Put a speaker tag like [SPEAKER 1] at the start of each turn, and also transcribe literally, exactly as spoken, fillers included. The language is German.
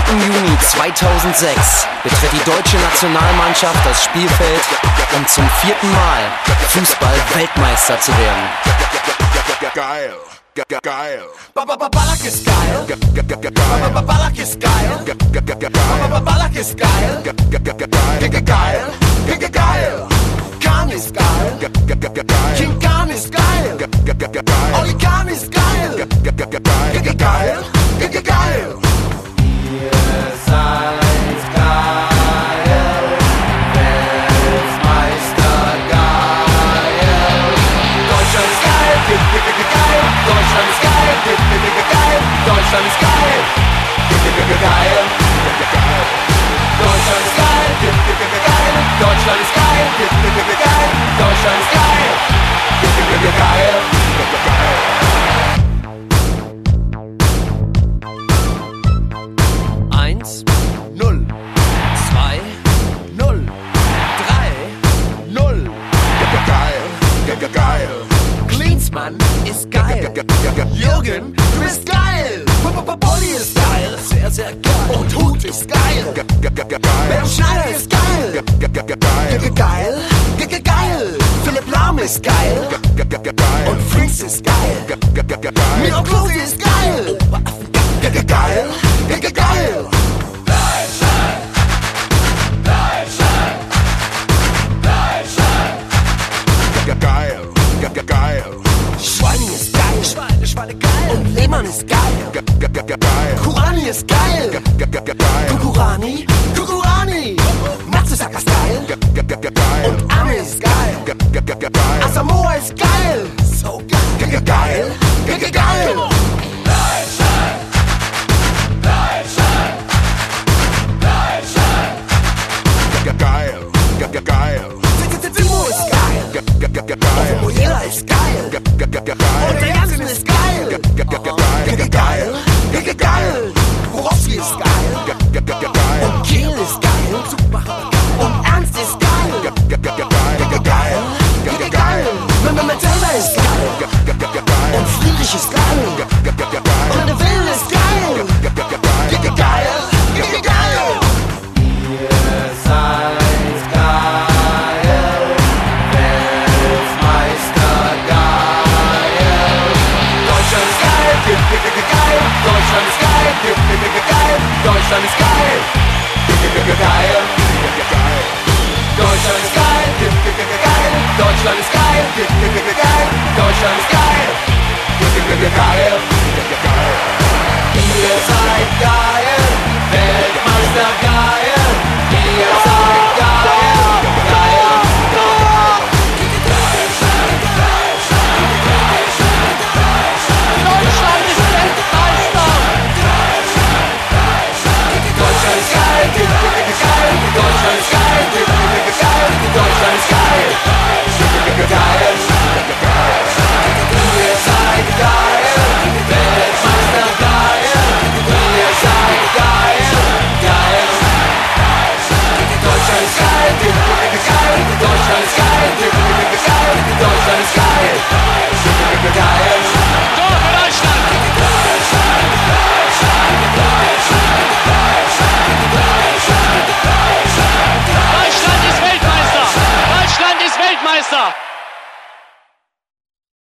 [SPEAKER 1] vierten Juni zweitausendsechs betritt die deutsche Nationalmannschaft das Spielfeld, um zum vierten Mal Fußball-Weltmeister zu werden.
[SPEAKER 2] Geil, geil.
[SPEAKER 3] Ballack ist geil. Ballack ist geil. Ballack ist geil. Geil, geil. Kahn ist geil. King Kahn ist geil. Oli Kahn ist geil. Geil, geil.
[SPEAKER 4] Ihr seid geil, Weltmeister geil.
[SPEAKER 3] Deutschland ist geil, geil. Deutschland ist geil, geil. Deutschland ist geil, geil. Deutschland ist geil, geil. Deutschland ist geil, geil. Deutschland ist geil, geil.
[SPEAKER 1] Eins, null, zwei, null, drei, null.
[SPEAKER 2] Geil, geil.
[SPEAKER 3] Klinsmann ist geil. Jürgen, du bist geil. Polly ist geil. Sehr, sehr geil. Und Hut ist geil. Bernd Schneider ist geil. Geil. Geil. Philipp Lahm ist geil. Und Frings ist geil. Miro Klose ist geil. Geil. Geil.
[SPEAKER 2] Geil, geil.
[SPEAKER 3] Schweini ist geil. Schweine, Schweine geil. Und Lehmann ist geil.
[SPEAKER 2] Geil.
[SPEAKER 3] Kurani ist geil. Kukurani, Kukurani. Matsusaka ist geil. Und Anne ist geil. Asamoah ist geil. So geil. Geil. Geil.
[SPEAKER 2] Geil, geil.
[SPEAKER 3] Timo ist geil. Und Mojela ist geil. Und der Jansen ist geil. Geil. Geil. Borowski ist geil. Und Kiel ist geil. Und Ernst ist geil. Geil. Geil. Matilda ist geil. Und Friedrich ist geil. Und der Willen ist geil. Geil. Geil.
[SPEAKER 4] Ihr seid geil, Weltmeister geil.
[SPEAKER 3] Deutschland ist geil. Geil. Deutschland ist geil. Geil. Deutschland ist geil. Geil. Deutschland ist geil. Geil. Deutschland ist geil. Geil. Deutschland ist geil.